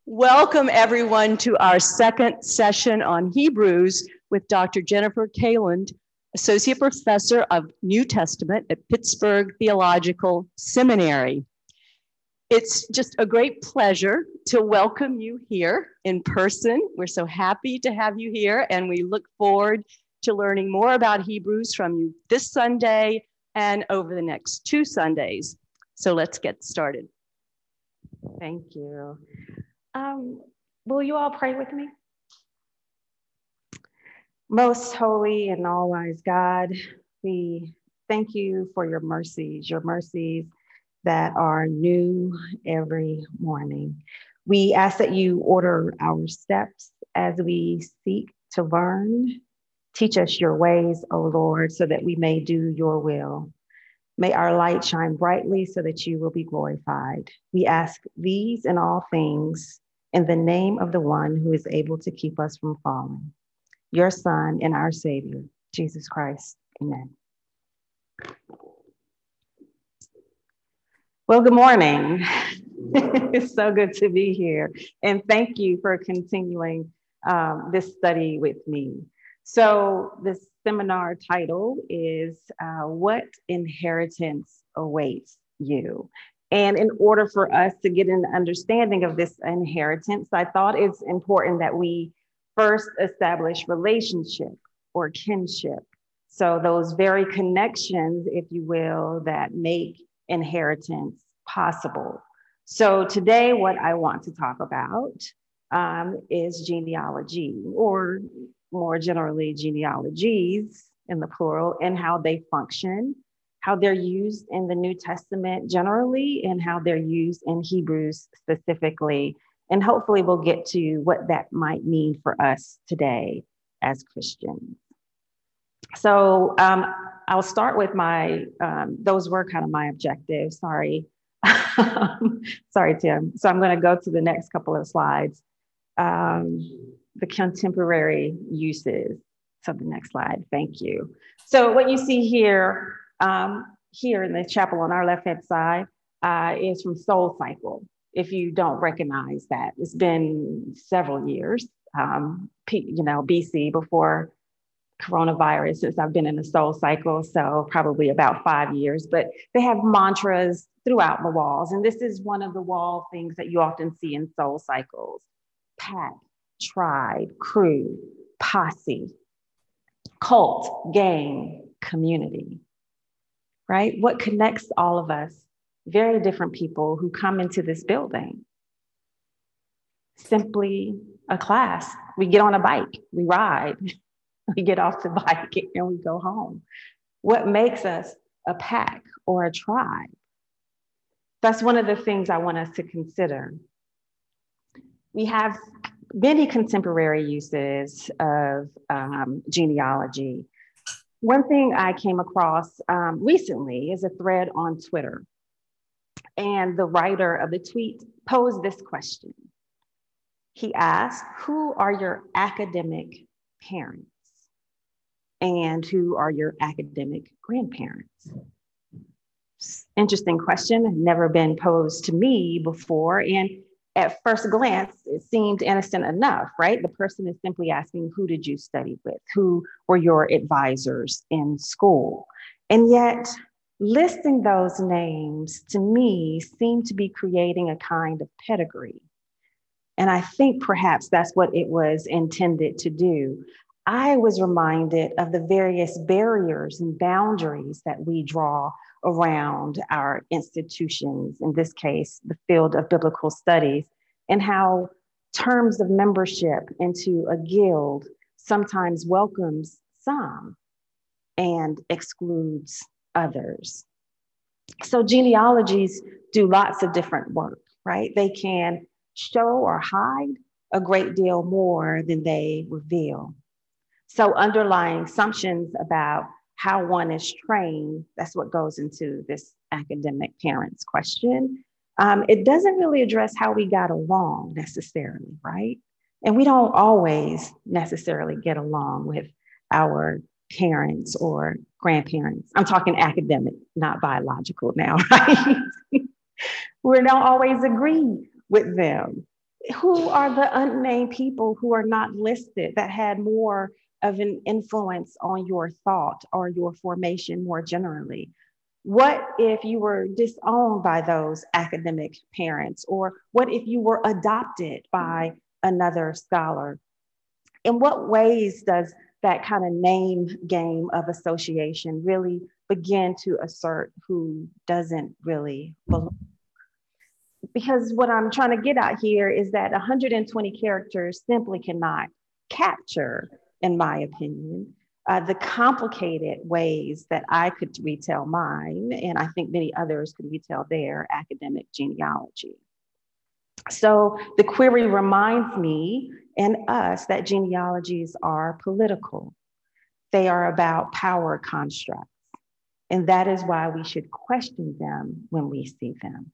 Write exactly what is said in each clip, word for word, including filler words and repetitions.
Welcome everyone to our second session on Hebrews with Doctor Jennifer Kaland, Associate Professor of New Testament at Pittsburgh Theological Seminary. It's just a great pleasure to welcome you here in person. We're so happy to have you here, and we look forward to learning more about Hebrews from you this Sunday and over the next two Sundays. So let's get started. Thank you. Um, will you all pray with me? Most holy and all-wise God, we thank you for your mercies, your mercies that are new every morning. We ask that you order our steps as we seek to learn. Teach us your ways, O Lord, so that we may do your will. May our light shine brightly so that you will be glorified. We ask these and all things in the name of the one who is able to keep us from falling, your Son and our Savior, Jesus Christ. Amen. Well, good morning. It's so good to be here. And thank you for continuing um, this study with me. So this seminar title is uh, What Inheritance Awaits You? And in order for us to get an understanding of this inheritance, I thought it's important that we first establish relationship or kinship. So those very connections, if you will, that make inheritance possible. So today, what I want to talk about um, is genealogy, or more generally genealogies in the plural, and how they function, how they're used in the New Testament generally, and how they're used in Hebrews specifically. And hopefully we'll get to what that might mean for us today as Christians. So um, I'll start with my, um, those were kind of my objectives, sorry. Sorry, Tim. So I'm gonna go to the next couple of slides. Um, the contemporary uses. So the next slide, thank you. So what you see here, um, here in the chapel on our left-hand side uh, is from Soul Cycle. If you don't recognize that, it's been several years, um, you know, B C, before coronavirus, since I've been in the Soul Cycle, so probably about five years, but they have mantras throughout the walls. And this is one of the wall things that you often see in Soul Cycles: pack, tribe, crew, posse, cult, gang, community, right? What connects all of us? Very different people who come into this building. Simply a class. We get on a bike, we ride, we get off the bike and we go home. What makes us a pack or a tribe? That's one of the things I want us to consider. We have many contemporary uses of um, genealogy. One thing I came across um, recently is a thread on Twitter. And the writer of the tweet posed this question. He asked, who are your academic parents? And who are your academic grandparents? Interesting question, never been posed to me before. And at first glance, it seemed innocent enough, right? The person is simply asking, who did you study with? Who were your advisors in school? And yet, listing those names to me seemed to be creating a kind of pedigree. And I think perhaps that's what it was intended to do. I was reminded of the various barriers and boundaries that we draw around our institutions, in this case, the field of biblical studies, and how terms of membership into a guild sometimes welcomes some and excludes others. So genealogies do lots of different work, right? They can show or hide a great deal more than they reveal. So underlying assumptions about how one is trained, that's what goes into this academic parents question. Um, it doesn't really address how we got along necessarily, right? And we don't always necessarily get along with our parents or grandparents. I'm talking academic, not biological now, right? We don't always agree with them. who are the unnamed people who are not listed that had more of an influence on your thought or your formation more generally? What if you were disowned by those academic parents? Or what if you were adopted by another scholar? In what ways does that kind of name game of association really begin to assert who doesn't really belong? Because what I'm trying to get at here is that one hundred twenty characters simply cannot capture, in my opinion, uh, the complicated ways that I could retell mine, and I think many others could retell their academic genealogy. So the query reminds me and us that genealogies are political. They are about power constructs, and that is why we should question them when we see them.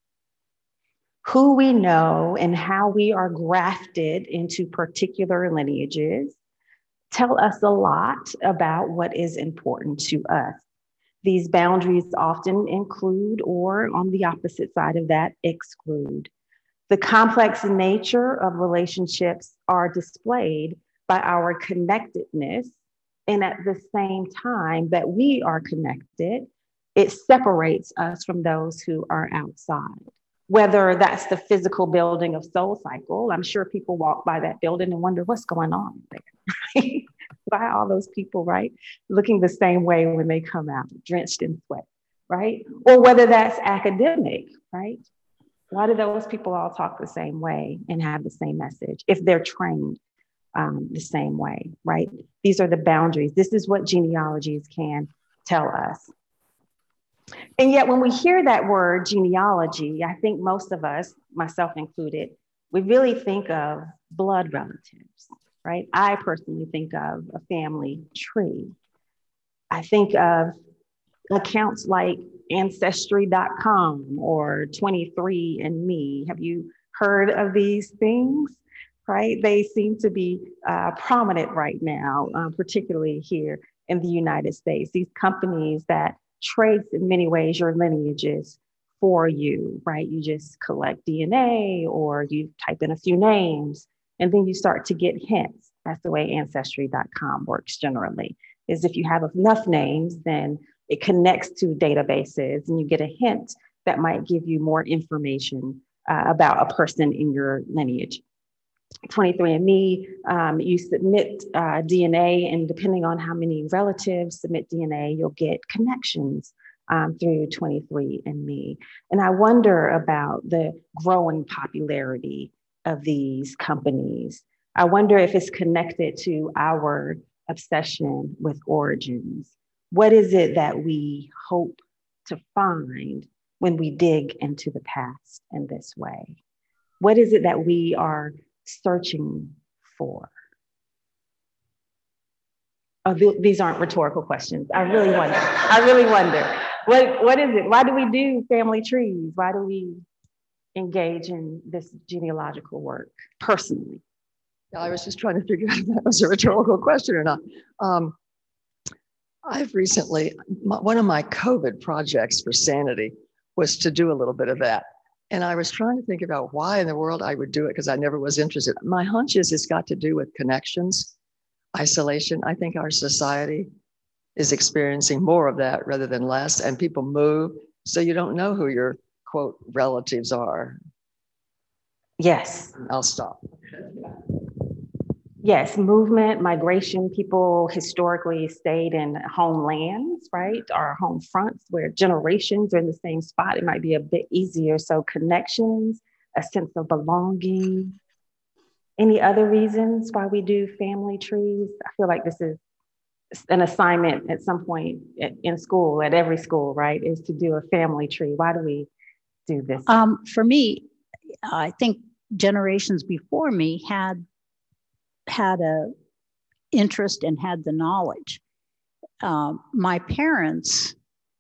Who we know and how we are grafted into particular lineages tell us a lot about what is important to us. These boundaries often include, or on the opposite side of that, exclude. The complex nature of relationships are displayed by our connectedness, and at the same time that we are connected, it separates us from those who are outside. Whether that's the physical building of Soul Cycle, I'm sure people walk by that building and wonder what's going on there. Why all those people, right, looking the same way when they come out, drenched in sweat, right? Or whether that's academic, right? Why do those people all talk the same way and have the same message if they're trained um, the same way, right? These are the boundaries. This is what genealogies can tell us. And yet when we hear that word genealogy, I think most of us, myself included, we really think of blood relatives, right? I personally think of a family tree. I think of accounts like ancestry dot com or twenty-three and me. Have you heard of these things? Right? They seem to be uh, prominent right now, um, particularly here in the United States. These companies that trace in many ways your lineages for you, right? You just collect D N A or you type in a few names and then you start to get hints. That's the way ancestry dot com works generally, is if you have enough names, then it connects to databases and you get a hint that might give you more information uh, about a person in your lineage. twenty-three and me, um, you submit uh, D N A, and depending on how many relatives submit D N A, you'll get connections um, through twenty-three and me. And I wonder about the growing popularity of these companies. I wonder if it's connected to our obsession with origins. What is it that we hope to find when we dig into the past in this way? What is it that we are searching for? Oh, th- these aren't rhetorical questions. I really wonder. I really wonder. What, what is it? Why do we do family trees? Why do we engage in this genealogical work personally? Yeah, I was just trying to figure out if that was a rhetorical question or not. Um, I've recently, my, one of my COVID projects for Sanity was to do a little bit of that. And I was trying to think about why in the world I would do it because I never was interested. My hunch is it's got to do with connections, isolation. I think our society is experiencing more of that rather than less, and people move, so you don't know who your, quote, relatives are. Yes. I'll stop. Yes, movement, migration, people historically stayed in homelands, right? Or home fronts where generations are in the same spot. It might be a bit easier. So connections, a sense of belonging. Any other reasons why we do family trees? I feel like this is an assignment at some point in school, at every school, right? Is to do a family tree. Why do we do this? Um, for me, I think generations before me had had a interest and had the knowledge. Um, my parents,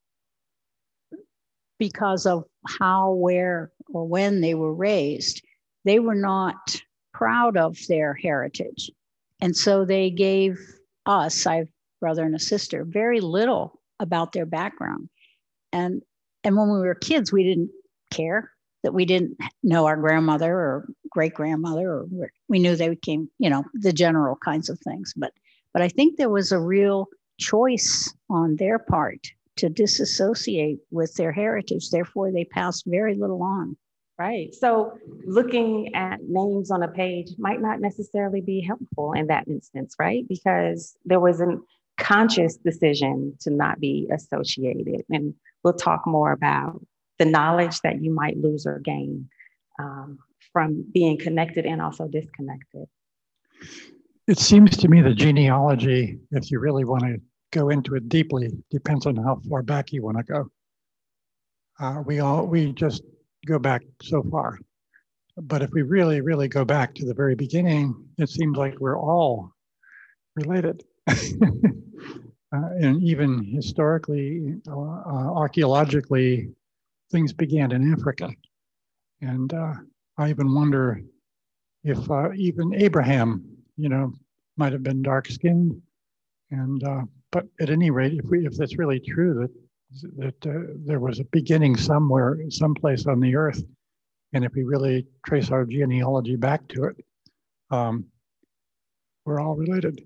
because of how, where, or when they were raised, they were not proud of their heritage. And so they gave us, I have a brother and a sister, very little about their background. And, and when we were kids, we didn't care that we didn't know our grandmother or great grandmother, or we knew they came, you know, the general kinds of things. But but I think there was a real choice on their part to disassociate with their heritage. Therefore, they passed very little on. Right. So looking at names on a page might not necessarily be helpful in that instance, right? Because there was a conscious decision to not be associated. And we'll talk more about the knowledge that you might lose or gain um, from being connected and also disconnected. It seems to me the genealogy, if you really want to go into it deeply, depends on how far back you want to go. Uh, we all, we just go back so far. But if we really, really go back to the very beginning, it seems like we're all related. uh, and even historically, uh, uh, archaeologically, things began in Africa. And uh, I even wonder if uh, even Abraham, you know, might have been dark-skinned. And uh, but at any rate, if we if that's really true, that that uh, there was a beginning somewhere, someplace on the earth, and if we really trace our genealogy back to it, um, we're all related.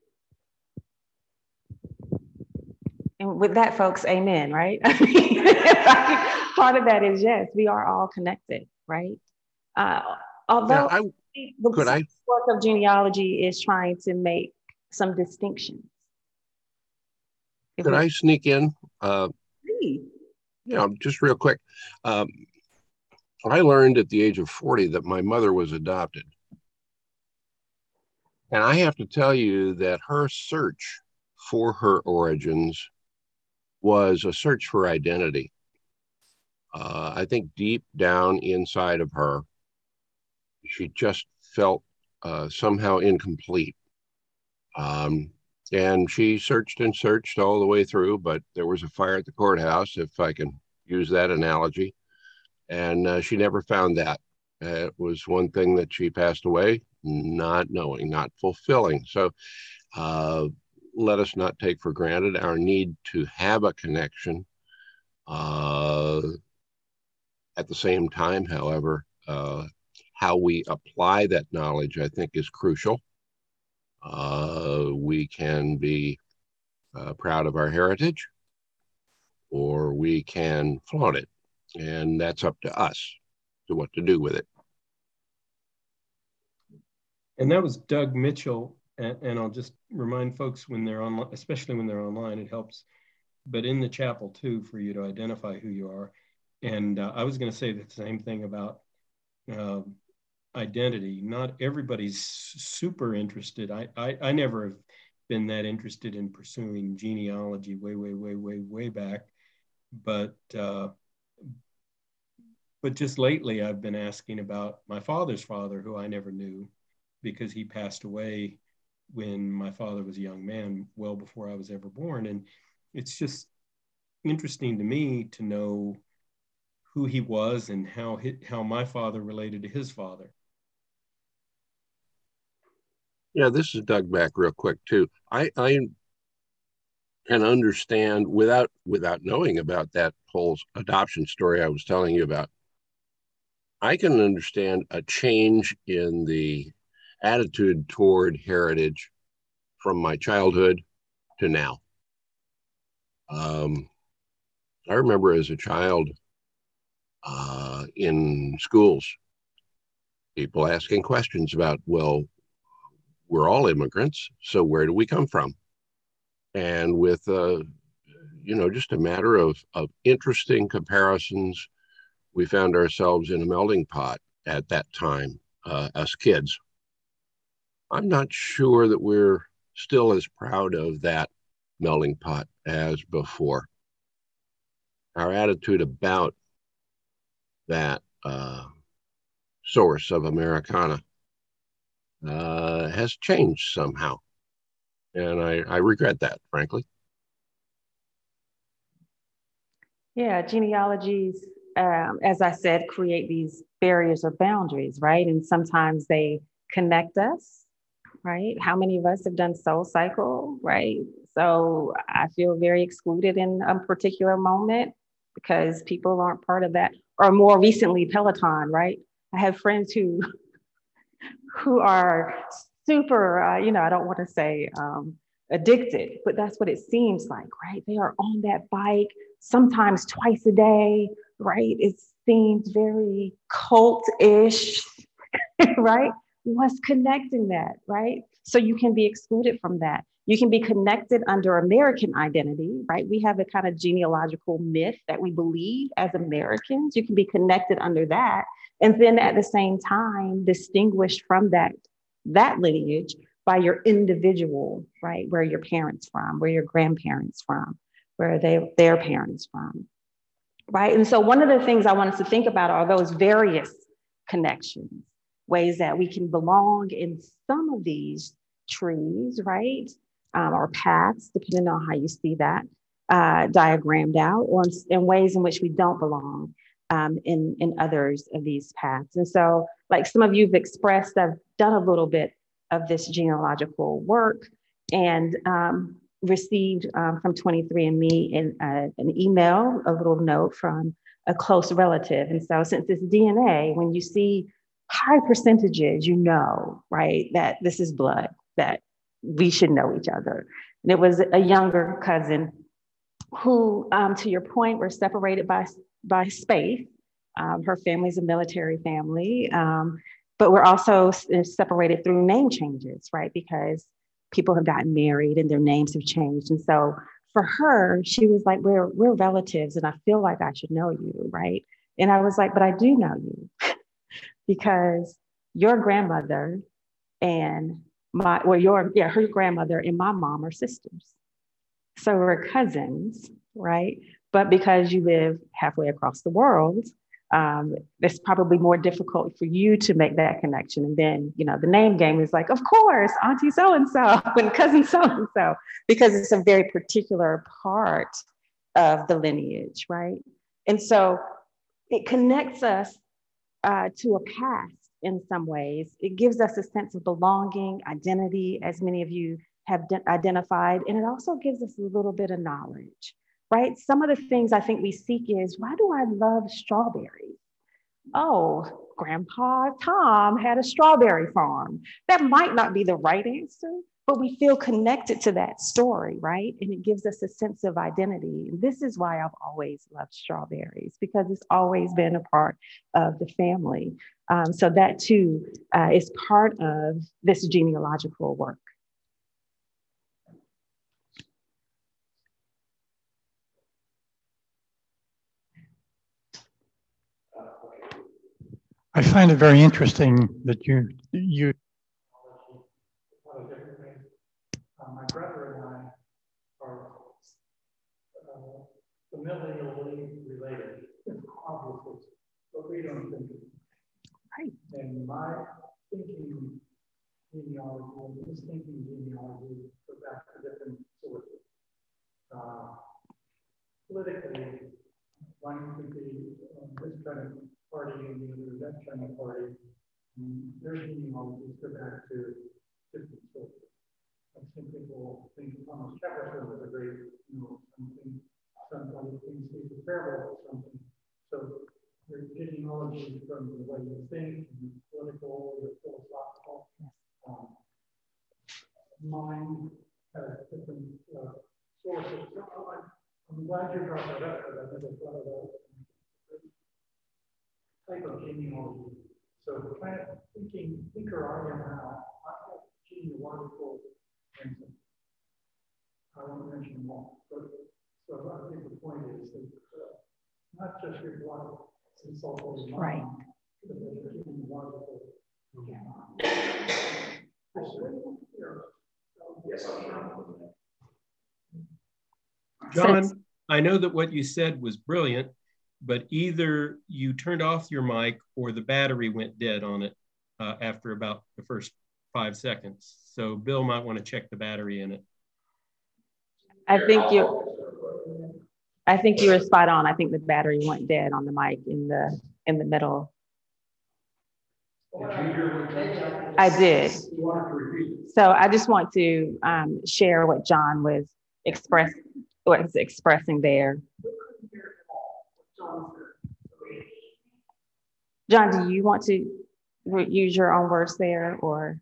And with that, folks, amen, right? Part of that is yes, we are all connected, right? Uh, although yeah, I, the could I, work of genealogy is trying to make some distinctions. If could we, I sneak in? Uh, please. you know, just real quick. Um, I learned at the age of forty that my mother was adopted. And I have to tell you that her search for her origins was a search for identity. Uh, I think deep down inside of her, she just felt uh, somehow incomplete. Um, and she searched and searched all the way through, but there was a fire at the courthouse, if I can use that analogy. And uh, she never found that. Uh, it was one thing that she passed away, not knowing, not fulfilling. So uh, let us not take for granted our need to have a connection. Uh, at the same time, however, uh, how we apply that knowledge, I think, is crucial. Uh, we can be uh, proud of our heritage, or we can flaunt it. And that's up to us to what to do with it. And that was Doug Mitchell. And, and I'll just remind folks when they're online, especially when they're online, it helps. But in the chapel too, for you to identify who you are. And uh, I was going to say the same thing about uh, identity. Not everybody's super interested. I, I I never have been that interested in pursuing genealogy way, way, way, way, way back. But uh, but just lately, I've been asking about my father's father, who I never knew, because he passed away when my father was a young man, well before I was ever born. And it's just interesting to me to know who he was and how he, how my father related to his father. Yeah, this is Doug back real quick too. I, I can understand without without knowing about that whole adoption story I was telling you about. I can understand a change in the attitude toward heritage from my childhood to now. Um, I remember as a child uh, in schools, people asking questions about, well, we're all immigrants, so where do we come from? And with, uh, you know, just a matter of, of interesting comparisons, we found ourselves in a melting pot at that time, uh, as kids. I'm not sure that we're still as proud of that melting pot as before. Our attitude about that uh, source of Americana uh, has changed somehow. And I, I regret that, frankly. Yeah, genealogies, um, as I said, create these barriers or boundaries, right? And sometimes they connect us, right? How many of us have done Soul Cycle, right? So I feel very excluded in a particular moment because people aren't part of that. Or more recently, Peloton, right? I have friends who who are super, uh, you know, I don't want to say um, addicted, but that's what it seems like, right? They are on that bike sometimes twice a day, right? It seems very cult-ish, right? What's connecting that, right? So you can be excluded from that. You can be connected under American identity, right? We have a kind of genealogical myth that we believe as Americans. You can be connected under that. And then at the same time, distinguished from that, that lineage by your individual, right? Where your parents from, where your grandparents from, where they, their parents from, right? And so one of the things I want us to think about are those various connections, ways that we can belong in some of these trees, right? Um, or paths, depending on how you see that uh, diagrammed out, or in ways in which we don't belong um, in, in others of these paths. And so, like some of you have expressed, I've done a little bit of this genealogical work and um, received um, from twenty-three and me in, uh, an email, a little note from a close relative. And so since it's D N A, when you see high percentages, you know, right, that this is blood, that we should know each other. And it was a younger cousin who, um, to your point, were separated by, by space. Um, her family's a military family, um, but we're also separated through name changes, right? Because people have gotten married and their names have changed. And so for her, she was like, we're, we're relatives and I feel like I should know you, right? And I was like, but I do know you because your grandmother and my, well, your, yeah, her grandmother and my mom are sisters. So we're cousins, right? But because you live halfway across the world, um, it's probably more difficult for you to make that connection. And then, you know, the name game is like, of course, Auntie so-and-so and cousin so-and-so, because it's a very particular part of the lineage, right? And so it connects us uh, to a past in some ways. It gives us a sense of belonging, identity, as many of you have identified, and it also gives us a little bit of knowledge, right? Some of the things I think we seek is, why do I love strawberries? Oh, Grandpa Tom had a strawberry farm. That might not be the right answer, but we feel connected to that story, right? And it gives us a sense of identity. And this is why I've always loved strawberries, because it's always been a part of the family. Um, so that too uh, is part of this genealogical work. I find it very interesting that you, you, uh, my brother and I are uh, familially related, obviously, but we don't think it. Right. And my thinking genealogy and his thinking genealogy go back to different sources. Uh, politically, one could be um, this kind of party and the other that kind of party. And their genealogies go back to different sources. I think people think Thomas Jefferson was a great, you know, something, somebody thinks he's a parable or something. So their genealogy from the way you think, and political, or philosophical. Um, mind has different uh, sources. So I'm, I'm glad you brought that up, because I never thought of that type of genealogy. So kind of thinking, thinker I am now, I have genealogical answers. I won't mention them all, but so I think the point is that uh, not just your blood, it's also your mind. Right. But there's genealogical. John, I know that what you said was brilliant, but either you turned off your mic or the battery went dead on it uh, after about the first five seconds. So Bill might want to check the battery in it. I think you, I think you were spot on. I think the battery went dead on the mic in the in the middle. I did. So I just want to um, share what John was express was expressing there. John, do you want to use your own words there, or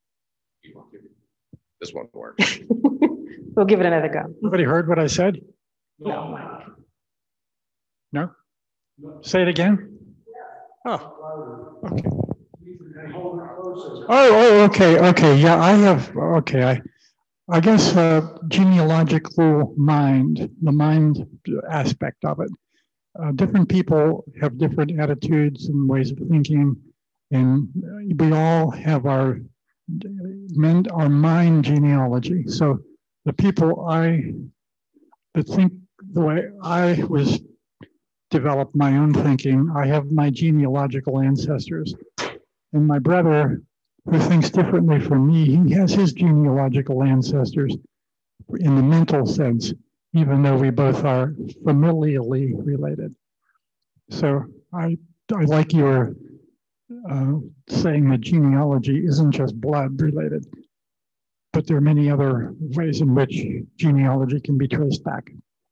this one work. we'll give it another go. Nobody heard what I said? No. No? Say it again? Oh, okay. Oh, oh, okay, okay. Yeah, I have, okay. I, I guess uh, genealogical mind, the mind aspect of it. Uh, different people have different attitudes and ways of thinking, and we all have our, our mind genealogy. So the people I that think the way I was developed my own thinking, I have my genealogical ancestors. And my brother, who thinks differently from me, he has his genealogical ancestors in the mental sense, even though we both are familially related. So I, I like your uh, saying that genealogy isn't just blood related, but there are many other ways in which genealogy can be traced back.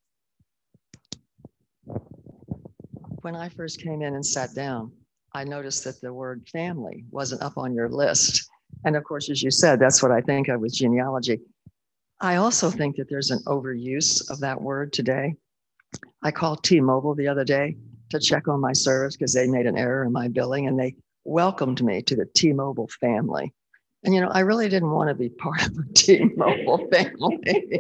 When I first came in and sat down, I noticed that the word family wasn't up on your list. And of course, as you said, that's what I think of with genealogy. I also think that there's an overuse of that word today. I called T-Mobile the other day to check on my service because they made an error in my billing, and they welcomed me to the T-Mobile family. And, you know, I really didn't want to be part of the T-Mobile family.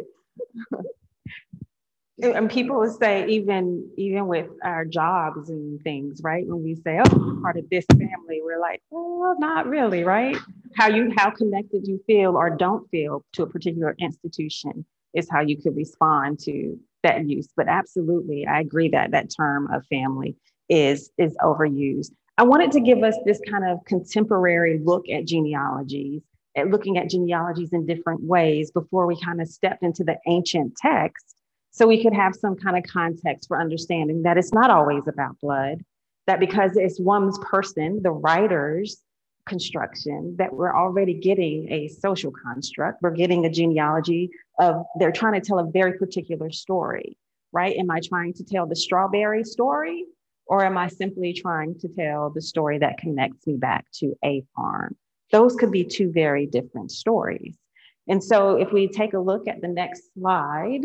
And people would say, even even with our jobs and things, right? When we say, "Oh, I'm part of this family," we're like, "Oh, not really," right? How you how connected you feel or don't feel to a particular institution is how you could respond to that use. But absolutely, I agree that that term of family is is overused. I wanted to give us this kind of contemporary look at genealogies, at looking at genealogies in different ways before we kind of stepped into the ancient text. So we could have some kind of context for understanding that it's not always about blood, that because it's one's person, the writer's construction, that we're already getting a social construct. We're getting a genealogy of, they're trying to tell a very particular story, right? Am I trying to tell the strawberry story, or am I simply trying to tell the story that connects me back to a farm? Those could be two very different stories. And so if we take a look at the next slide,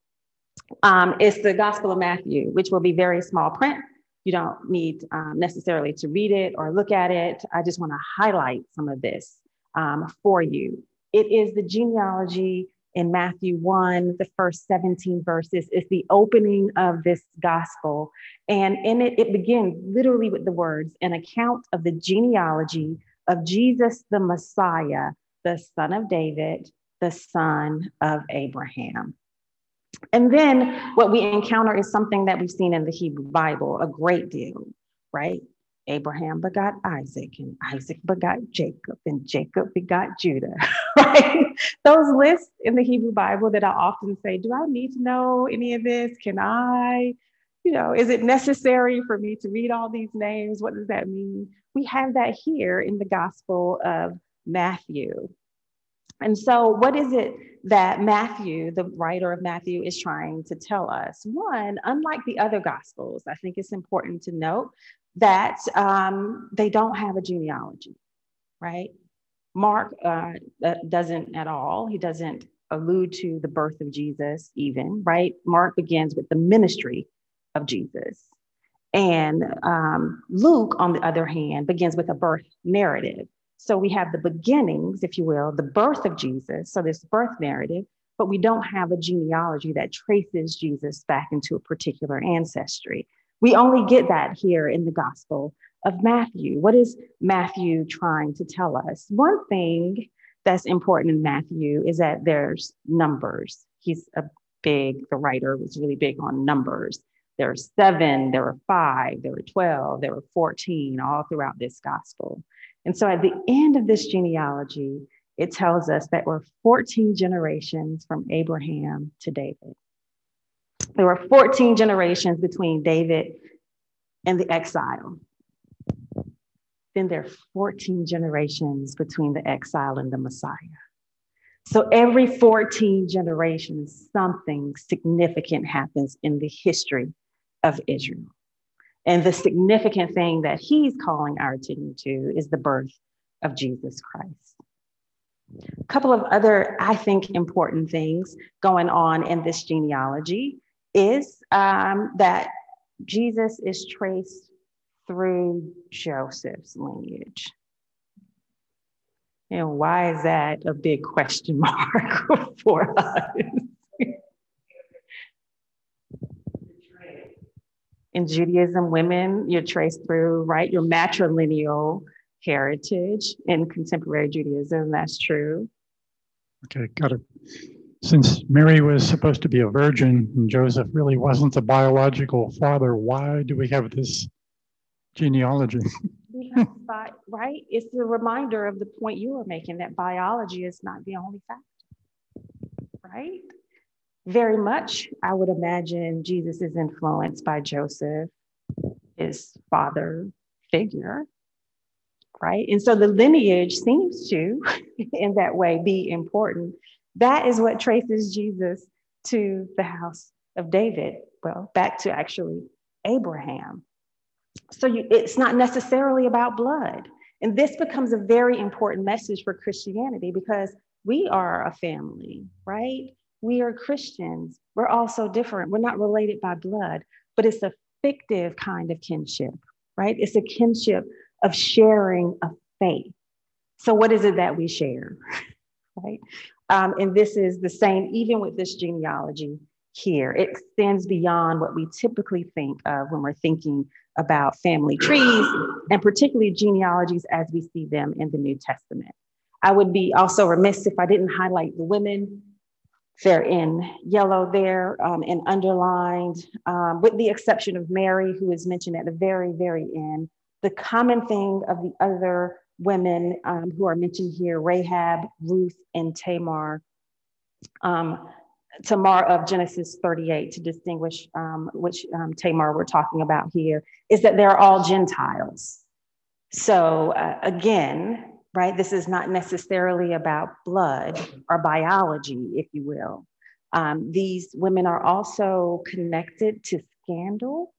Um, it's the Gospel of Matthew, which will be very small print. You don't need um, necessarily to read it or look at it. I just want to highlight some of this um, for you. It is the genealogy in Matthew one, the first seventeen verses. It's the opening of this gospel. And in it, it begins literally with the words, an account of the genealogy of Jesus, the Messiah, the son of David, the son of Abraham. And then what we encounter is something that we've seen in the Hebrew Bible a great deal, right? Abraham begot Isaac, and Isaac begot Jacob, and Jacob begot Judah, right? Those lists in the Hebrew Bible that I often say, do I need to know any of this? Can I, you know, is it necessary for me to read all these names? What does that mean? We have that here in the Gospel of Matthew. And so what is it that Matthew, the writer of Matthew, is trying to tell us? One, unlike the other Gospels, I think it's important to note that um, they don't have a genealogy, right? Mark uh, doesn't at all. He doesn't allude to the birth of Jesus even, right? Mark begins with the ministry of Jesus. And um, Luke, on the other hand, begins with a birth narrative. So we have the beginnings, if you will, the birth of Jesus. So this birth narrative, but we don't have a genealogy that traces Jesus back into a particular ancestry. We only get that here in the Gospel of Matthew. What is Matthew trying to tell us? One thing that's important in Matthew is that there's numbers. He's a big, the writer was really big on numbers. There are seven, there are five, there are twelve, there are fourteen, all throughout this gospel. And so at the end of this genealogy, it tells us that we're fourteen generations from Abraham to David. There were fourteen generations between David and the exile. Then there are fourteen generations between the exile and the Messiah. So every fourteen generations, something significant happens in the history of Israel. And the significant thing that he's calling our attention to is the birth of Jesus Christ. A couple of other, I think, important things going on in this genealogy is um, that Jesus is traced through Joseph's lineage. And why is that a big question mark for us? In Judaism, women, you're traced through, right, your matrilineal heritage. In contemporary Judaism, that's true. Okay, got it. Since Mary was supposed to be a virgin and Joseph really wasn't the biological father, why do we have this genealogy? Because, bi- right, it's a reminder of the point you were making that biology is not the only factor, right? Very much, I would imagine Jesus is influenced by Joseph, his father figure, right? And so the lineage seems to, in that way, be important. That is what traces Jesus to the house of David, well, back to actually Abraham. So you, it's not necessarily about blood. And this becomes a very important message for Christianity because we are a family, right? We are Christians. We're all so different. We're not related by blood, but it's a fictive kind of kinship, right? It's a kinship of sharing a faith. So what is it that we share, right? Um, and this is the same, even with this genealogy here. It extends beyond what we typically think of when we're thinking about family trees, and particularly genealogies as we see them in the New Testament. I would be also remiss if I didn't highlight the women. They're in yellow there um, and underlined, um, with the exception of Mary, who is mentioned at the very, very end. The common thing of the other women um, who are mentioned here, Rahab, Ruth, and Tamar, um, Tamar of Genesis thirty-eight, to distinguish um, which um, Tamar we're talking about here, is that they're all Gentiles. So uh, again, right, this is not necessarily about blood or biology, if you will. Um, these women are also connected to scandal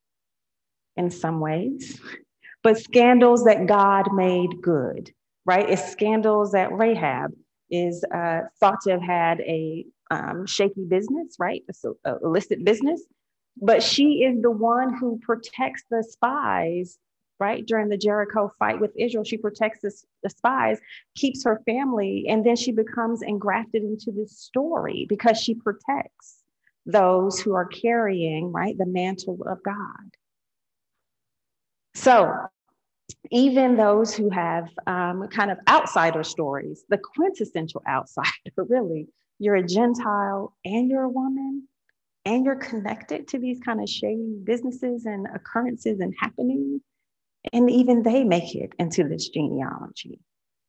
in some ways, but scandals that God made good, right? It's scandals that Rahab is uh, thought to have had a um, shaky business, right? It's a, a illicit business, but she is the one who protects the spies, right? During the Jericho fight with Israel, she protects the, the spies, keeps her family, and then she becomes engrafted into this story because she protects those who are carrying, right, the mantle of God. So even those who have um, kind of outsider stories, the quintessential outsider, really, you're a Gentile and you're a woman, and you're connected to these kind of shady businesses and occurrences and happenings. And even they make it into this genealogy.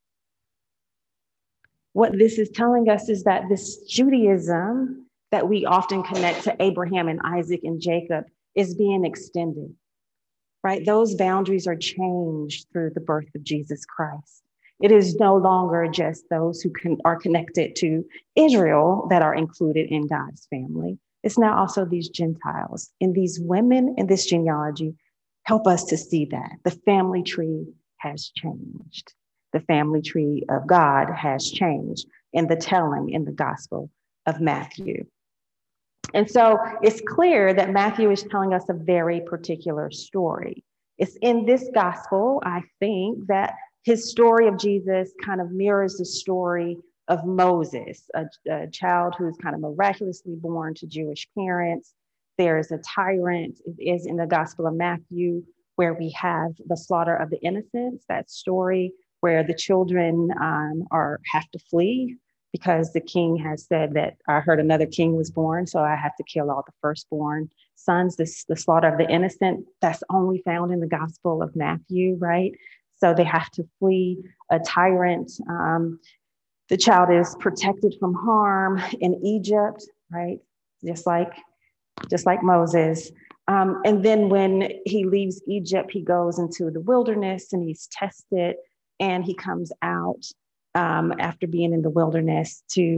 What this is telling us is that this Judaism that we often connect to Abraham and Isaac and Jacob is being extended, right? Those boundaries are changed through the birth of Jesus Christ. It is no longer just those who can, are connected to Israel that are included in God's family. It's now also these Gentiles, and these women in this genealogy help us to see that the family tree has changed. The family tree of God has changed in the telling in the Gospel of Matthew. And so it's clear that Matthew is telling us a very particular story. It's in this gospel, I think, that his story of Jesus kind of mirrors the story of Moses, a, a child who's kind of miraculously born to Jewish parents. There's a tyrant. It is in the Gospel of Matthew where we have the slaughter of the innocents, that story where the children um, are have to flee because the king has said that I heard another king was born, so I have to kill all the firstborn sons. This, the slaughter of the innocent, that's only found in the Gospel of Matthew, right? So they have to flee a tyrant. Um, the child is protected from harm in Egypt, right? Just like just like Moses. Um, and then when he leaves Egypt, he goes into the wilderness and he's tested, and he comes out um, after being in the wilderness to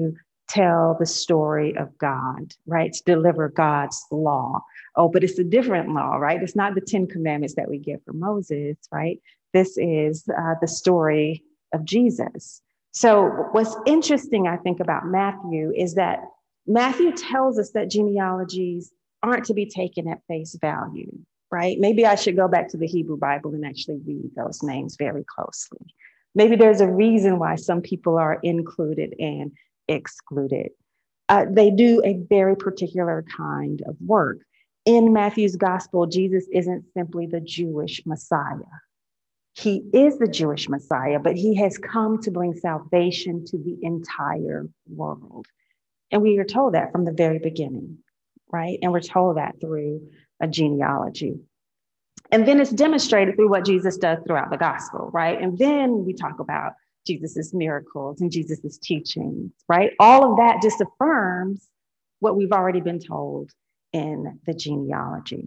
tell the story of God, right? To deliver God's law. Oh, but it's a different law, right? It's not the Ten Commandments that we get from Moses, right? This is uh, the story of Jesus. So what's interesting, I think, about Matthew is that Matthew tells us that genealogies aren't to be taken at face value, right? Maybe I should go back to the Hebrew Bible and actually read those names very closely. Maybe there's a reason why some people are included and excluded. Uh, they do a very particular kind of work. In Matthew's gospel, Jesus isn't simply the Jewish Messiah. He is the Jewish Messiah, but he has come to bring salvation to the entire world. And we are told that from the very beginning, right? And we're told that through a genealogy. And then it's demonstrated through what Jesus does throughout the gospel, right? And then we talk about Jesus's miracles and Jesus's teachings, right? All of that just affirms what we've already been told in the genealogy.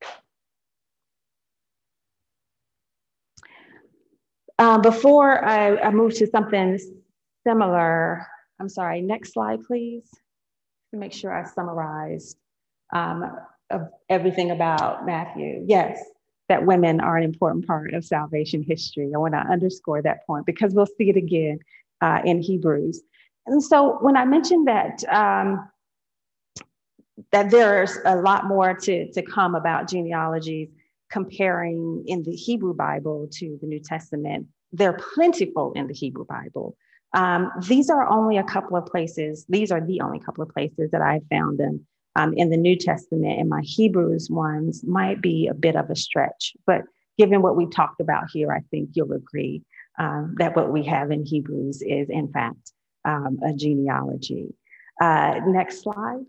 Uh, before I, I move to something similar, I'm sorry, next slide, please. To make sure I summarized um, of everything about Matthew. Yes, that women are an important part of salvation history. I want to underscore that point because we'll see it again uh, in Hebrews. And so when I mentioned that, um, that there's a lot more to, to come about genealogies, comparing in the Hebrew Bible to the New Testament, they're plentiful in the Hebrew Bible. Um, these are only a couple of places. These are the only couple of places that I've found them um, in the New Testament, and my Hebrews ones might be a bit of a stretch. But given what we've talked about here, I think you'll agree um, that what we have in Hebrews is, in fact, um, a genealogy. Uh, next slide.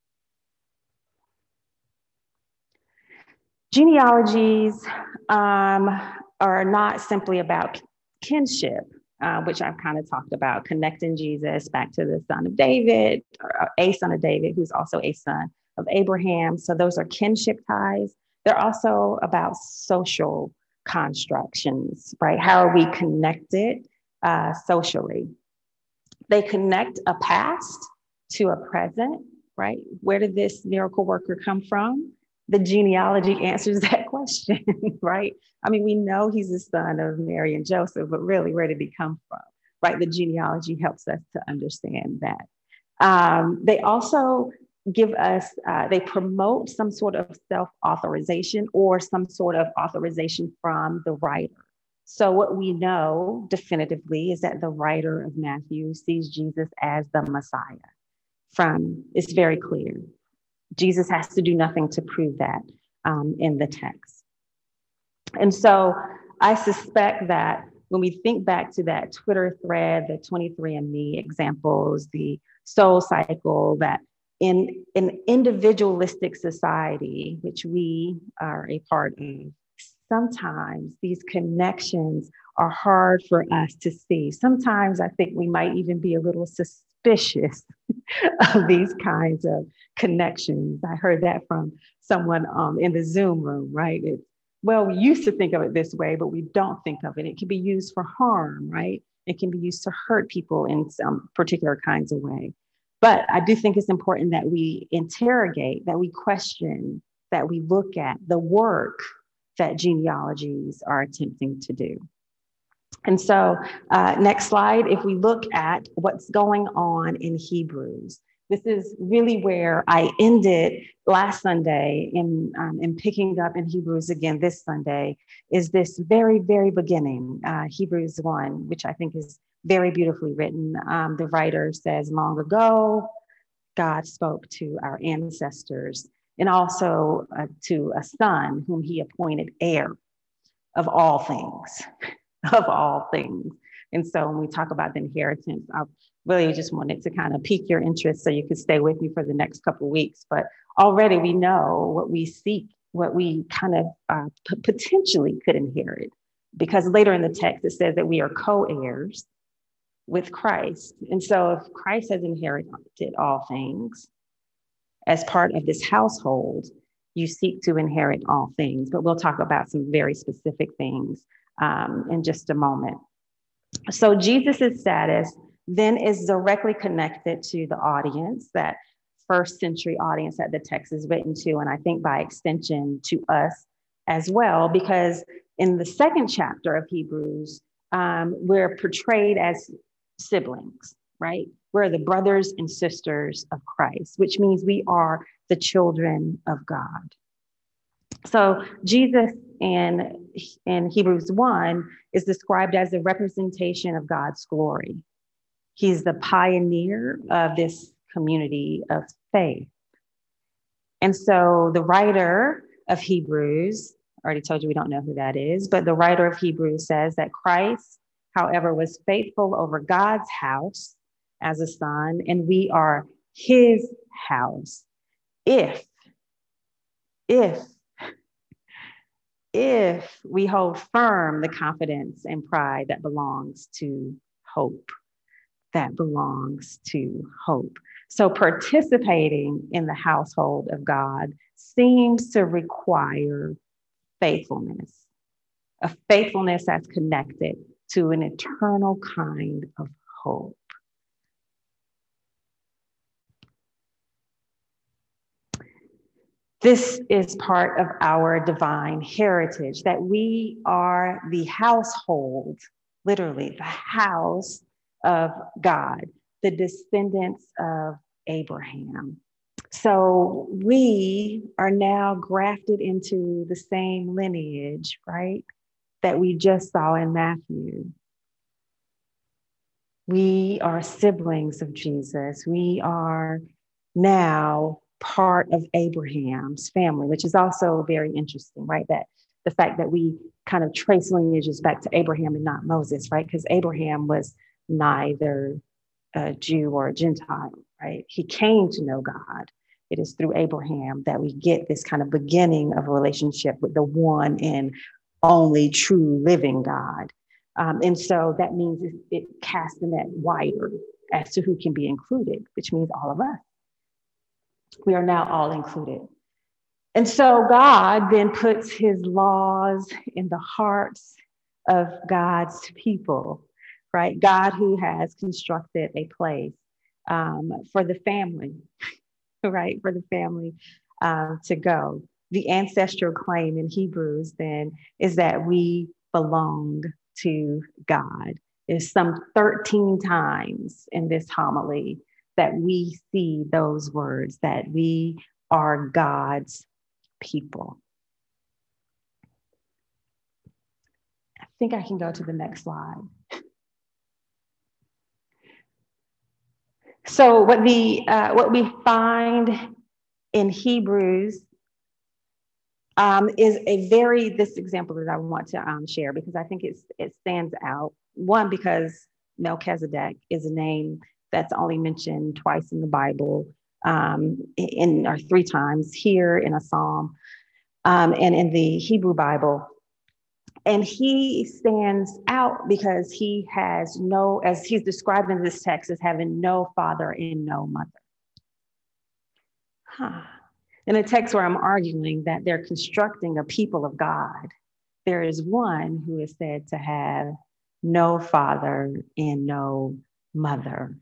Genealogies um, are not simply about kinship, uh, which I've kind of talked about, connecting Jesus back to the son of David, or a son of David, who's also a son of Abraham. So those are kinship ties. They're also about social constructions, right? How are we connected uh, socially? They connect a past to a present, right? Where did this miracle worker come from? The genealogy answers that question, right? I mean, we know he's the son of Mary and Joseph, but really, where did he come from, right? The genealogy helps us to understand that. Um, they also give us, uh, they promote some sort of self-authorization or some sort of authorization from the writer. So what we know definitively is that the writer of Matthew sees Jesus as the Messiah. From, it's very clear. Jesus has to do nothing to prove that um, in the text. And so I suspect that when we think back to that Twitter thread, the twenty-three and me examples, the soul cycle, that in an individualistic society, which we are a part of, sometimes these connections are hard for us to see. Sometimes I think we might even be a little suspicious of these kinds of connections. I heard that from someone um, in the Zoom room, right? It's, well, we used to think of it this way, but we don't think of it. It can be used for harm, right? It can be used to hurt people in some particular kinds of way. But I do think it's important that we interrogate, that we question, that we look at the work that genealogies are attempting to do. And so uh, next slide, if we look at what's going on in Hebrews, this is really where I ended last Sunday in, um, in picking up in Hebrews again this Sunday, is this very, very beginning, uh, Hebrews one, which I think is very beautifully written. Um, the writer says, long ago, God spoke to our ancestors and also uh, to a son whom he appointed heir of all things. Of all things. And so when we talk about the inheritance, I really just wanted to kind of pique your interest so you could stay with me for the next couple of weeks. But already we know what we seek, what we kind of uh, p- potentially could inherit, because later in the text, it says that we are co-heirs with Christ. And so if Christ has inherited all things as part of this household, you seek to inherit all things. But we'll talk about some very specific things Um, in just a moment. So Jesus' status then is directly connected to the audience, that first century audience that the text is written to, and I think by extension to us as well, because in the second chapter of Hebrews, um, we're portrayed as siblings, right? We're the brothers and sisters of Christ, which means we are the children of God. So Jesus in, in Hebrews one is described as a representation of God's glory. He's the pioneer of this community of faith. And so the writer of Hebrews, I already told you we don't know who that is, but the writer of Hebrews says that Christ, however, was faithful over God's house as a son, and we are his house. If, if, if we hold firm the confidence and pride that belongs to hope, that belongs to hope. So participating in the household of God seems to require faithfulness, a faithfulness that's connected to an eternal kind of hope. This is part of our divine heritage, that we are the household, literally the house of God, the descendants of Abraham. So we are now grafted into the same lineage, right, that we just saw in Matthew. We are siblings of Jesus. We are now part of Abraham's family, which is also very interesting, right? That the fact that we kind of trace lineages back to Abraham and not Moses, right? Because Abraham was neither a Jew or a Gentile, right? He came to know God. It is through Abraham that we get this kind of beginning of a relationship with the one and only true living God. Um, and so that means it, it casts the net wider as to who can be included, which means all of us. We are now all included. And so God then puts his laws in the hearts of God's people, right? God who has constructed a place um, for the family, right? For the family um, to go. The ancestral claim in Hebrews then is that we belong to God. There's some thirteen times in this homily that we see those words, that we are God's people. I think I can go to the next slide. So what the uh, what we find in Hebrews um, is a very, this example that I want to um, share, because I think it's, it stands out. One, because Melchizedek is a name that's only mentioned twice in the Bible, um, in or three times here in a psalm, um, and in the Hebrew Bible. And he stands out because he has no, as he's described in this text, as having no father and no mother. Huh. In a text where I'm arguing that they're constructing a people of God, there is one who is said to have no father and no mother.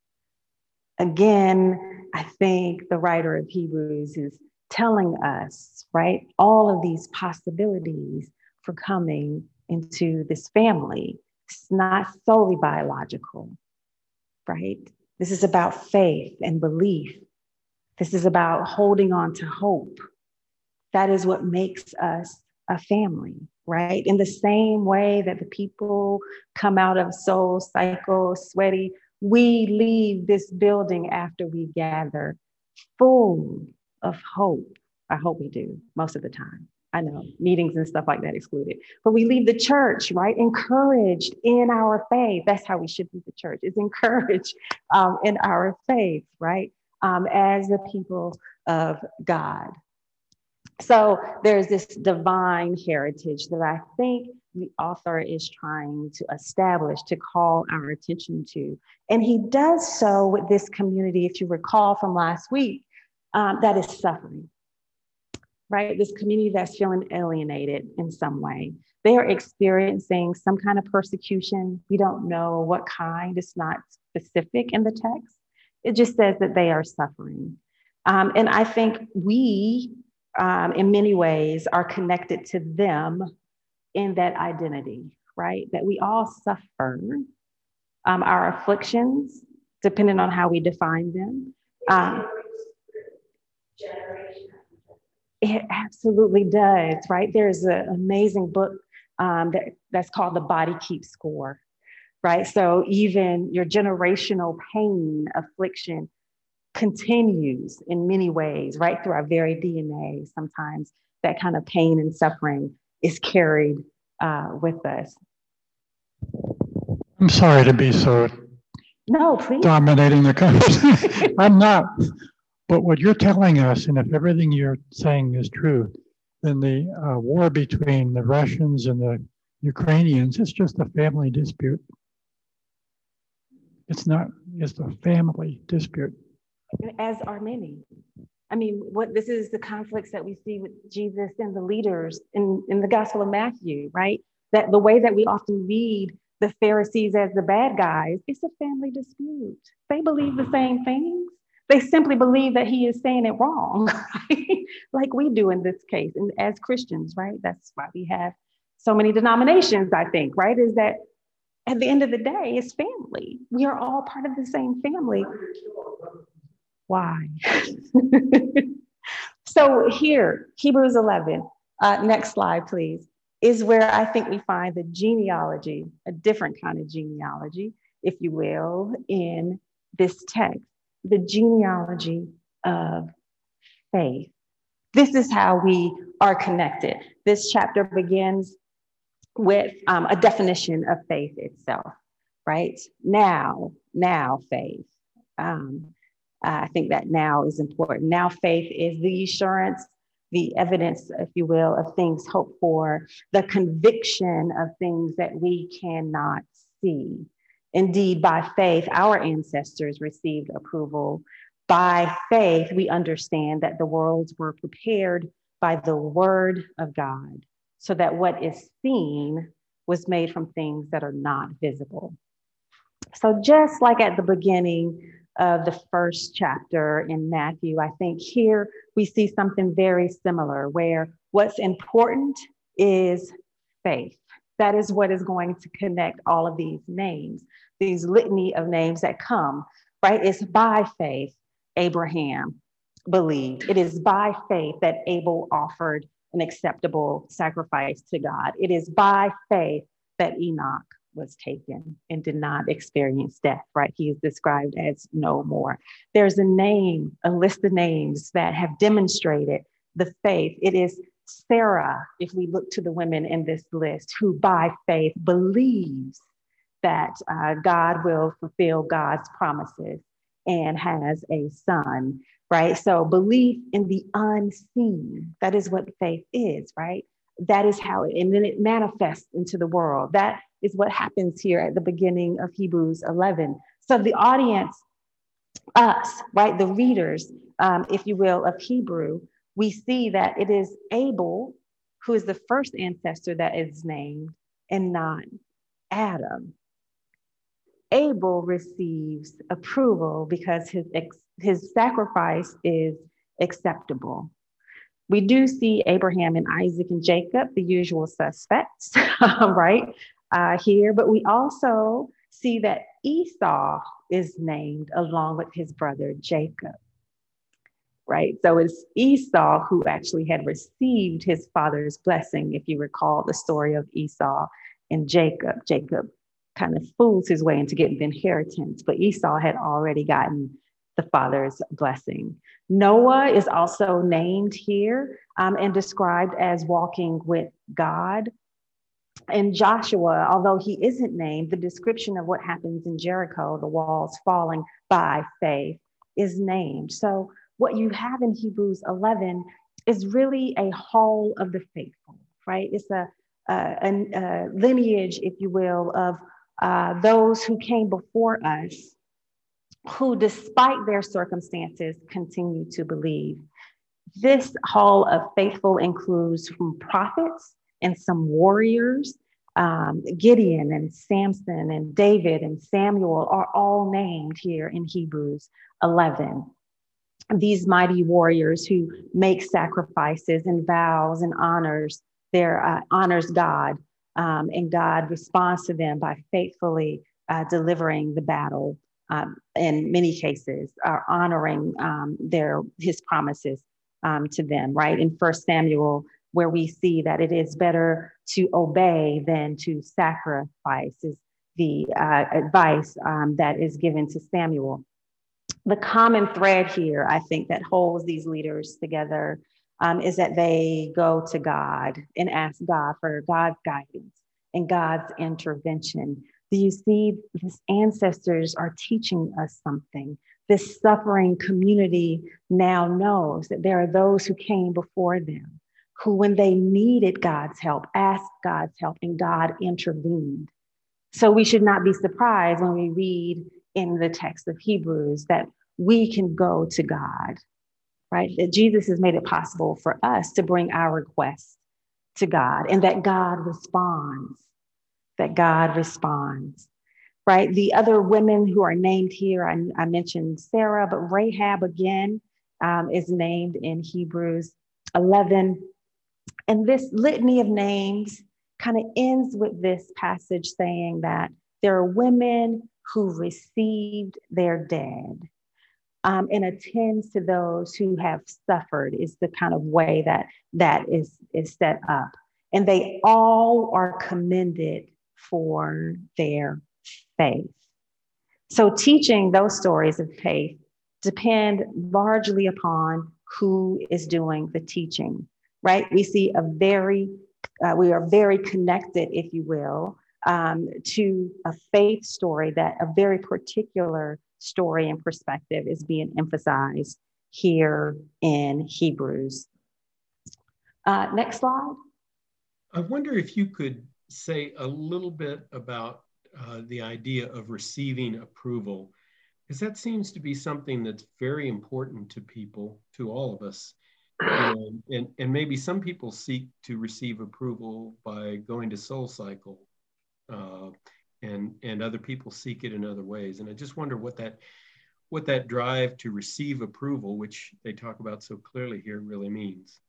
Again, I think the writer of Hebrews is telling us, right, all of these possibilities for coming into this family. It's not solely biological, right? This is about faith and belief. This is about holding on to hope. That is what makes us a family, right? In the same way that the people come out of Soul Cycle, Sweaty, we leave this building after we gather full of hope. I hope we do most of the time. I know meetings and stuff like that excluded, but we leave the church, right? Encouraged in our faith. That's how we should leave the church. It's encouraged um, in our faith, right? Um, as the people of God. So there's this divine heritage that I think the author is trying to establish, to call our attention to. And he does so with this community, if you recall from last week, um, that is suffering, right? This community that's feeling alienated in some way. They are experiencing some kind of persecution. We don't know what kind. It's not specific in the text. It just says that they are suffering. Um, and I think we, um, in many ways, are connected to them in that identity, right? That we all suffer um, our afflictions, depending on how we define them. Um, it absolutely does, right? There's an amazing book um, that, that's called The Body Keeps Score, right? So even your generational pain, affliction continues in many ways, right? Through our very D N A. Sometimes that kind of pain and suffering is carried uh, with us. I'm sorry to be so No, please. dominating the conversation. I'm not. But what you're telling us, and if everything you're saying is true, then the uh, war between the Russians and the Ukrainians is just a family dispute. It's not, it's a family dispute. As are many. I mean, what this is the conflicts that we see with Jesus and the leaders in, in the Gospel of Matthew, right? That the way that we often read the Pharisees as the bad guys, it's a family dispute. They believe the same things. They simply believe that he is saying it wrong, right? Like we do in this case, and as Christians, right? That's why we have so many denominations, I think, right? Is that at the end of the day, it's family. We are all part of the same family. Why? So here, Hebrews eleven, uh, next slide, please, is where I think we find the genealogy, a different kind of genealogy, if you will, in this text, the genealogy of faith. This is how we are connected. This chapter begins with um, a definition of faith itself, right? Now, now faith. Um, I think that now is important. Now faith is the assurance, the evidence, if you will, of things hoped for, the conviction of things that we cannot see. Indeed, by faith, our ancestors received approval. By faith, we understand that the worlds were prepared by the word of God, so that what is seen was made from things that are not visible. So just like at the beginning of the first chapter in Matthew, I think here we see something very similar, where what's important is faith. That is what is going to connect all of these names, these litany of names that come, right? It's by faith Abraham believed. It is by faith that Abel offered an acceptable sacrifice to God. It is by faith that Enoch was taken and did not experience death, right? He is described as no more. There's a name, a list of names that have demonstrated the faith. It is Sarah, if we look to the women in this list, who by faith believes that uh, God will fulfill God's promises and has a son, right? So belief in the unseen, that is what faith is, right? That is how it, and then it manifests into the world. That is what happens here at the beginning of Hebrews eleven. So the audience, us, right, the readers, um, if you will, of Hebrew, we see that it is Abel who is the first ancestor that is named and not Adam. Abel receives approval because his, his sacrifice is acceptable. We do see Abraham and Isaac and Jacob, the usual suspects, right, uh, here, but we also see that Esau is named along with his brother Jacob, right? So it's Esau who actually had received his father's blessing, if you recall the story of Esau and Jacob. Jacob kind of fools his way into getting the inheritance, but Esau had already gotten the father's blessing. Noah is also named here um, and described as walking with God. And Joshua, although he isn't named, the description of what happens in Jericho, the walls falling by faith, is named. So what you have in Hebrews eleven is really a hall of the faithful, right? It's a, a, a, a lineage, if you will, of uh, those who came before us, who, despite their circumstances, continue to believe. This hall of faithful includes some prophets and some warriors, Um, Gideon and Samson and David and Samuel are all named here in Hebrews eleven. These mighty warriors who make sacrifices and vows and honors their uh, honors God, um, and God responds to them by faithfully uh, delivering the battle. Um, in many cases, are honoring um, their his promises um, to them. Right in First Samuel, where we see that it is better to obey than to sacrifice, is the uh, advice um, that is given to Samuel. The common thread here, I think, that holds these leaders together um, is that they go to God and ask God for God's guidance and God's intervention. Do you see these ancestors are teaching us something? This suffering community now knows that there are those who came before them, who, when they needed God's help, asked God's help, and God intervened. So we should not be surprised when we read in the text of Hebrews that we can go to God, right? That Jesus has made it possible for us to bring our requests to God, and that God responds, that God responds, right? The other women who are named here, I, I mentioned Sarah, but Rahab again um, is named in Hebrews eleven. And this litany of names kind of ends with this passage saying that there are women who received their dead, um, and attends to those who have suffered is the kind of way that that is, is set up. And they all are commended for their faith. So teaching those stories of faith depend largely upon who is doing the teaching, right? We see a very, uh, we are very connected, if you will, um, to a faith story, that a very particular story and perspective is being emphasized here in Hebrews. Uh, next slide. I wonder if you could say a little bit about uh, the idea of receiving approval, because that seems to be something that's very important to people, to all of us. You know, and, and maybe some people seek to receive approval by going to SoulCycle, uh, and, and other people seek it in other ways. And I just wonder what that, what that drive to receive approval, which they talk about so clearly here, really means.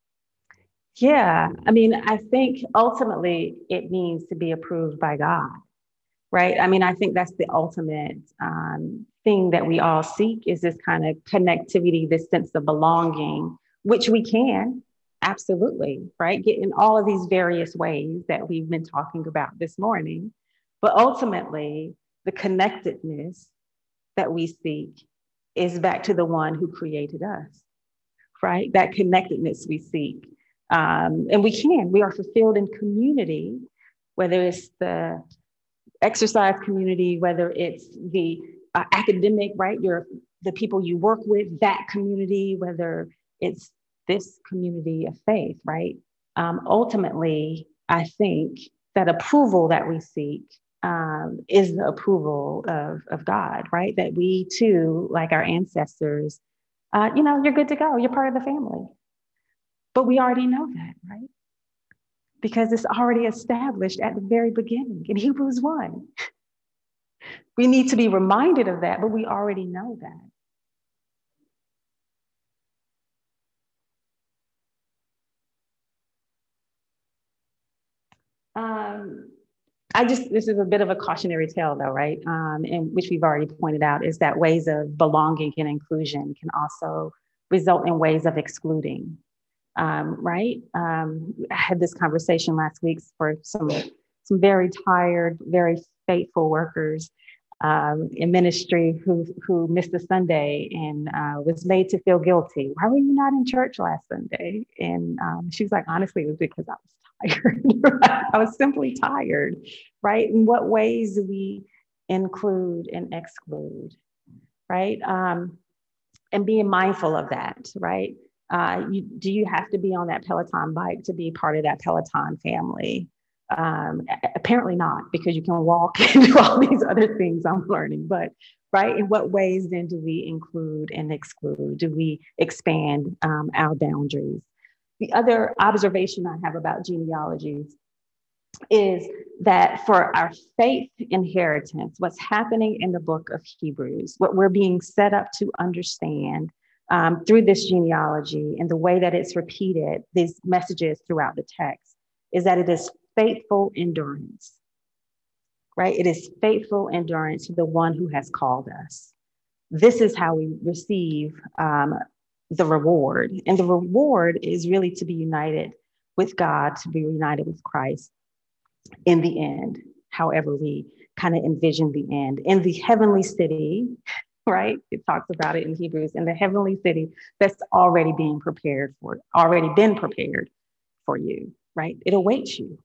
Yeah, I mean, I think ultimately it means to be approved by God, right? I mean, I think that's the ultimate um, thing that we all seek, is this kind of connectivity, this sense of belonging, which we can absolutely, right, get in all of these various ways that we've been talking about this morning. But ultimately, the connectedness that we seek is back to the one who created us, right? That connectedness we seek. Um, and we can, we are fulfilled in community, whether it's the exercise community, whether it's the uh, academic, right? You're the people you work with, that community, whether it's this community of faith, right? Um, ultimately, I think that approval that we seek um, is the approval of, of God, right? That we too, like our ancestors, uh, you know, you're good to go. You're part of the family. But we already know that, right? Because it's already established at the very beginning in Hebrews one. We need to be reminded of that, but we already know that. Um, I just, this is a bit of a cautionary tale though, right? Um, and which we've already pointed out, is that ways of belonging and inclusion can also result in ways of excluding. Um, right? Um, I had this conversation last week for some, some very tired, very faithful workers um, in ministry who, who missed a Sunday and uh, was made to feel guilty. Why were you not in church last Sunday? And um, she was like, honestly, it was because I was tired. I was simply tired, right? In what ways do we include and exclude, right? Um, and being mindful of that, right? Uh, you, do you have to be on that Peloton bike to be part of that Peloton family? Um, apparently not, because you can walk and do all these other things I'm learning. But, right, in what ways then do we include and exclude? Do we expand um, our boundaries? The other observation I have about genealogies is that for our faith inheritance, what's happening in the book of Hebrews, what we're being set up to understand um, through this genealogy and the way that it's repeated, these messages throughout the text, is that it is faithful endurance, right? It is faithful endurance to the one who has called us. This is how we receive um, the reward. And the reward is really to be united with God, to be united with Christ in the end, however we kind of envision the end. In the heavenly city, right? It talks about it in Hebrews, in the heavenly city that's already being prepared for, already been prepared for you, right? It awaits you.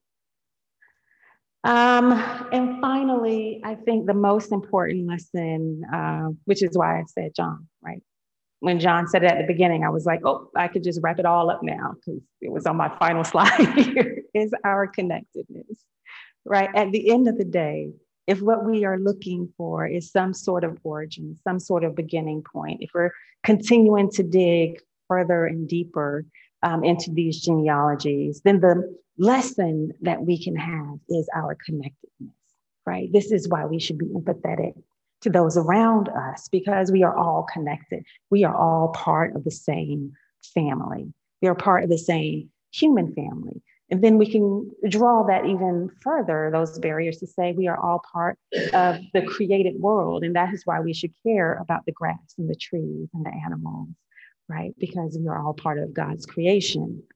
Um, and finally, I think the most important lesson, uh, which is why I said John, right? When John said it at the beginning, I was like, oh, I could just wrap it all up now because it was on my final slide here, is our connectedness, right? At the end of the day, if what we are looking for is some sort of origin, some sort of beginning point, if we're continuing to dig further and deeper um, into these genealogies, then the lesson that we can have is our connectedness, right? This is why we should be empathetic to those around us, because we are all connected. We are all part of the same family. We are part of the same human family. And then we can draw that even further, those barriers, to say we are all part of the created world. And that is why we should care about the grass and the trees and the animals, right? Because we are all part of God's creation.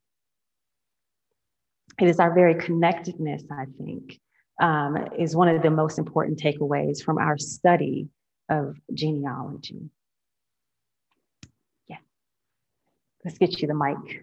It is our very connectedness, I think, um, is one of the most important takeaways from our study of genealogy. Yeah, let's get you the mic.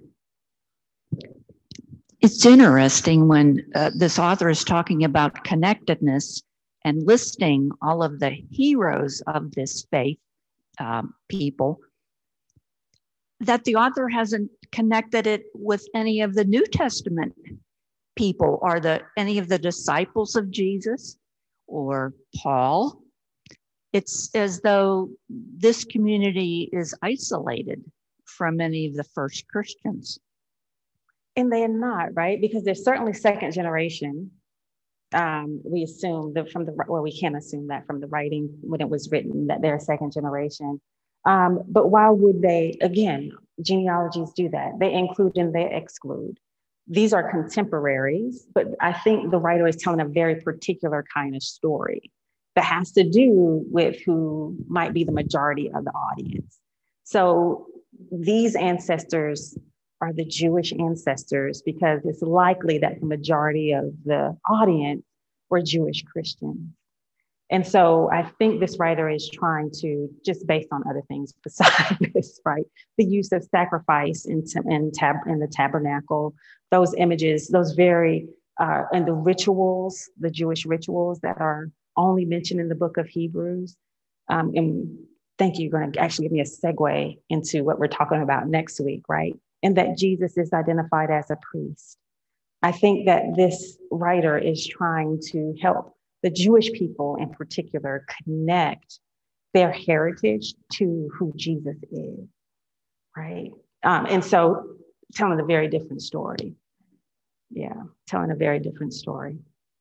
It's interesting when uh, this author is talking about connectedness and listing all of the heroes of this faith um, people, that the author hasn't connected it with any of the New Testament people, or the any of the disciples of Jesus or Paul. It's as though this community is isolated from any of the first Christians. And they're not, right? Because they're certainly second generation. Um, we assume that from the, well, we can assume that from the writing when it was written that they're second generation. Um, but why would they, again, genealogies do that. They include and they exclude. These are contemporaries, but I think the writer is telling a very particular kind of story that has to do with who might be the majority of the audience. So these ancestors are the Jewish ancestors, because it's likely that the majority of the audience were Jewish Christians. And so I think this writer is trying to, just based on other things besides this, right? The use of sacrifice in, in, tab, in the tabernacle, those images, those very, uh, and the rituals, the Jewish rituals that are only mentioned in the book of Hebrews. Um, and thank you, you're going to actually give me a segue into what we're talking about next week, right? And that Jesus is identified as a priest. I think that this writer is trying to help the Jewish people in particular connect their heritage to who Jesus is, right? Um, and so telling a very different story. Yeah, telling a very different story.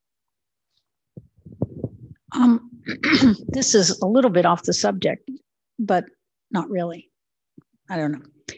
Um, this is a little bit off the subject, but not really. I don't know.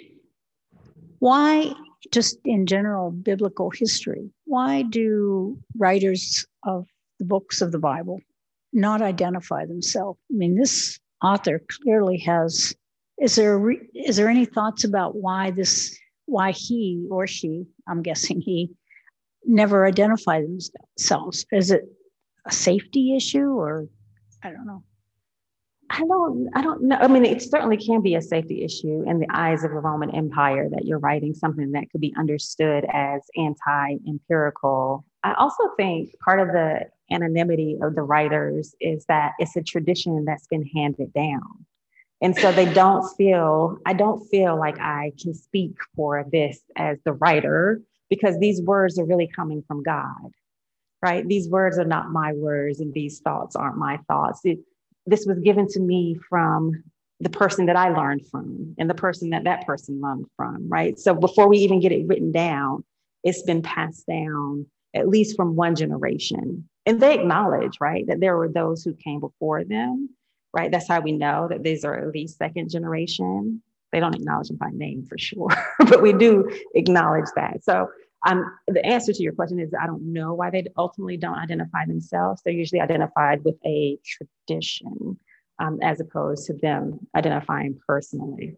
Why, just in general biblical history, why do writers of the books of the Bible not identify themselves? I mean, this author clearly has, is there, re, is there any thoughts about why this, why he or she, I'm guessing he, never identify themselves? Is it a safety issue, or I don't know? I don't, I don't know. I mean, it certainly can be a safety issue in the eyes of the Roman Empire that you're writing something that could be understood as anti-empirical. I also think part of the anonymity of the writers is that it's a tradition that's been handed down. And so they don't feel, I don't feel like I can speak for this as the writer, because these words are really coming from God, right? These words are not my words, and these thoughts aren't my thoughts. It, this was given to me from the person that I learned from, and the person that that person learned from, right? So before we even get it written down, it's been passed down at least from one generation. And they acknowledge, right, that there were those who came before them, right? That's how we know that these are at least second generation. They don't acknowledge them by name for sure, but we do acknowledge that. So um, the answer to your question is I don't know why they ultimately don't identify themselves. They're usually identified with a tradition um, as opposed to them identifying personally.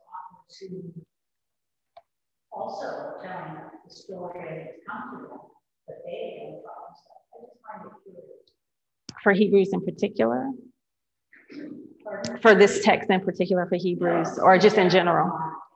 Also telling the story that it's comfortable, that they identify themselves. I just find it curious. For Hebrews in particular? For this text in particular for Hebrews, or just in general?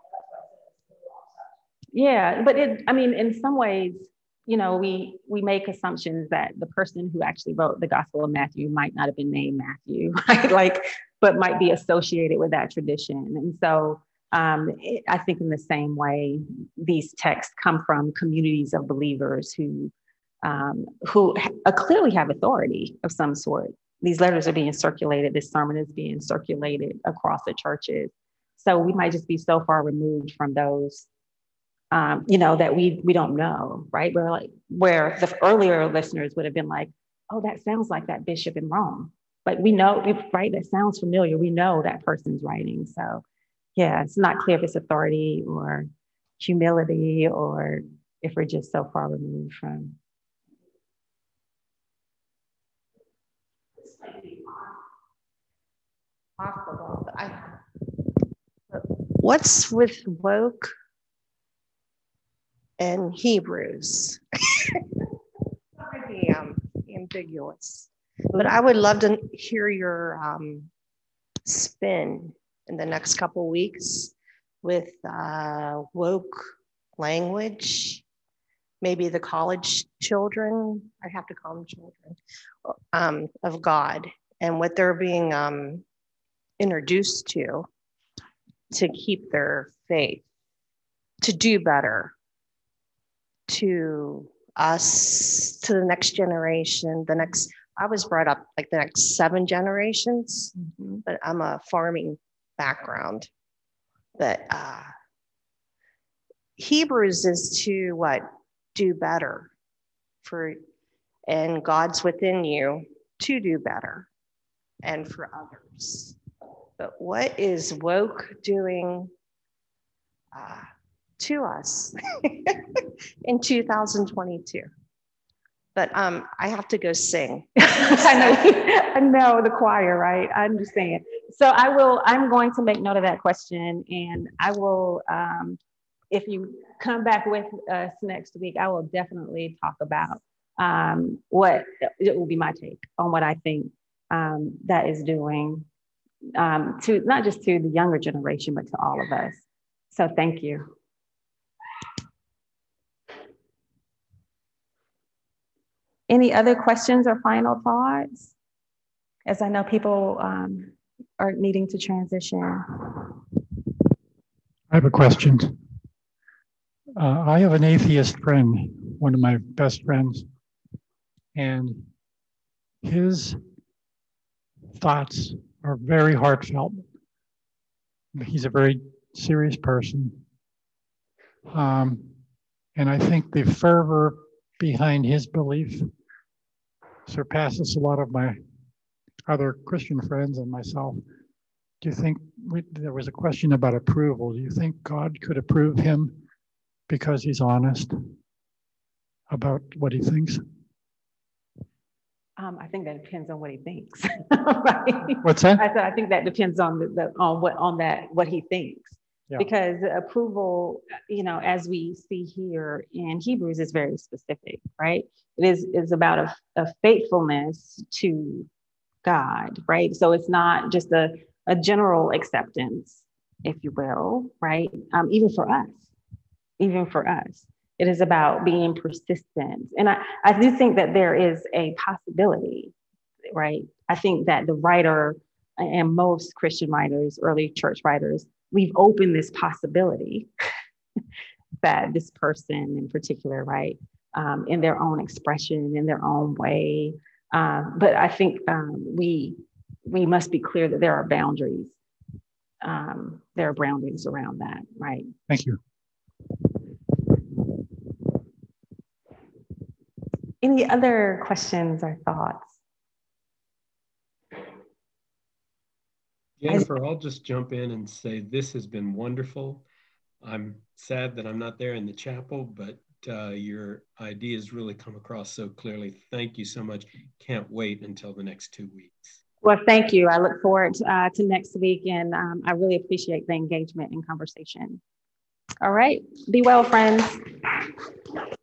Yeah, but it, I mean, in some ways, you know, we we make assumptions that the person who actually wrote the Gospel of Matthew might not have been named Matthew, right? Like, but might be associated with that tradition. And so um, it, I think in the same way, these texts come from communities of believers who um, who ha- clearly have authority of some sort. These letters are being circulated. This sermon is being circulated across the churches. So we might just be so far removed from those, um, you know, that we we don't know, right? We're like, where the earlier listeners would have been like, oh, that sounds like that bishop in Rome. But we know, right? That sounds familiar. We know that person's writing. So yeah, it's not clear if it's authority or humility or if we're just so far removed from. Possible. I, what's with woke and Hebrews? Might be um, ambiguous, but I would love to hear your um, spin in the next couple weeks with uh, woke language. Maybe the college children, I have to call them children, um, of God, and what they're being um, introduced to, to keep their faith, to do better, to us, to the next generation, the next, I was brought up like the next seven generations, mm-hmm. but I'm a farming background. But uh, Hebrews is to what? Do better for, and God's within you to do better and for others. But what is woke doing uh, to us in two thousand twenty-two? But um, I have to go sing. I know, I know the choir, right? I understand. So I will, I'm going to make note of that question, and I will, um, if you come back with us next week, I will definitely talk about um, what, it will be my take on what I think um, that is doing um, to, not just to the younger generation, but to all of us. So thank you. Any other questions or final thoughts? As I know people um, are needing to transition. I have a question. Uh, I have an atheist friend, one of my best friends, and his thoughts are very heartfelt. He's a very serious person. Um, and I think the fervor behind his belief surpasses a lot of my other Christian friends and myself. Do you think, we, there was a question about approval. Do you think God could approve him because he's honest about what he thinks? Um, I think that depends on what he thinks. Right? What's that? I said I think that depends on the, the on what on that what he thinks. Yeah. Because approval, you know, as we see here in Hebrews, is very specific, right? It is is about a, a faithfulness to God, right? So it's not just a, a general acceptance, if you will, right? Um, even for us, even for us, it is about being persistent. And I, I do think that there is a possibility, right? I think that the writer and most Christian writers, early church writers, we've opened this possibility that this person in particular, right, um, in their own expression, in their own way. Um, but I think um, we we must be clear that there are boundaries. Um, there are boundaries around that, right? Thank you. Any other questions or thoughts? Jennifer, I'll just jump in and say this has been wonderful. I'm sad that I'm not there in the chapel, but uh, your ideas really come across so clearly. Thank you so much. Can't wait until the next two weeks. Well, thank you. I look forward uh, to next week, and um, I really appreciate the engagement and conversation. All right. Be well, friends.